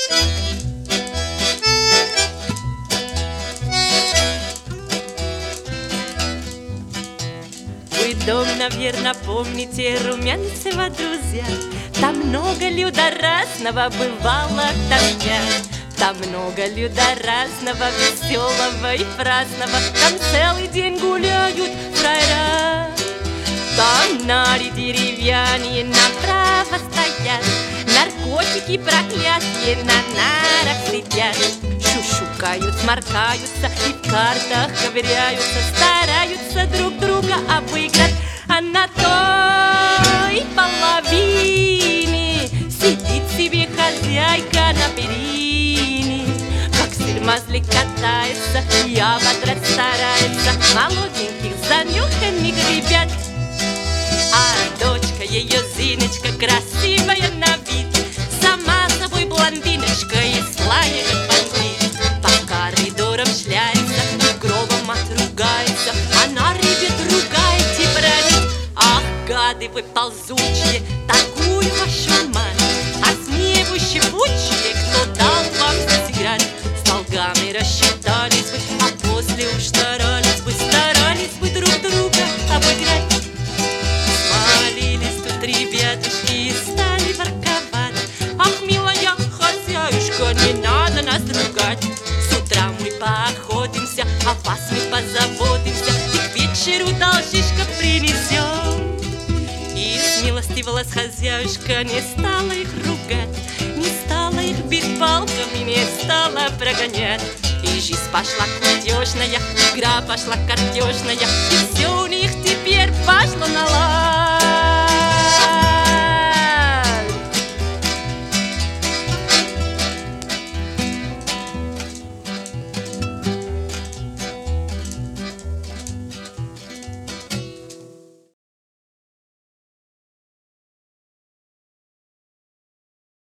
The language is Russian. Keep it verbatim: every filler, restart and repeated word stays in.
Вы дом, наверное, помните, Румянцева, друзья. Там много люда разного бывало там я. Там много люда разного, веселого и праздного. Там целый день гуляют фраера. Там нари деревянные направо стоят, наркотики проклятые на нарах сидят. Шушукают, сморкаются и в картах ковыряются, стараются друг друга обыграть. А на той половине сидит себе хозяйка на перине. Как сыр мазлик катается, и ободрать старается молоденьких занюханных ребят. А дочка ее Зиночка красивая на вид, сама собой блондиночка и слая как бандит. По коридорам шляется и гробом отругается. Она ребят ругает и бронит. Ах, гады вы ползучие, такую вашу мать, а змеи вы щепучие, кто дал вам сыграть? С долгами рассчитались вы, а после уж старались вы, старались вы друг друга обыграть. Смолились тут ребятушки и стали ворковать. Ах, милая хозяюшка, не надо нас ругать. С утра мы поохотимся, о вас мы позаботимся, и к вечеру должишко принесем. И смилостивилась хозяюшка, не стала их ругать, не стала их бить палками, не стала прогонять. И жизнь пошла кутежная, игра пошла картежная, и все у них теперь пошло на лад.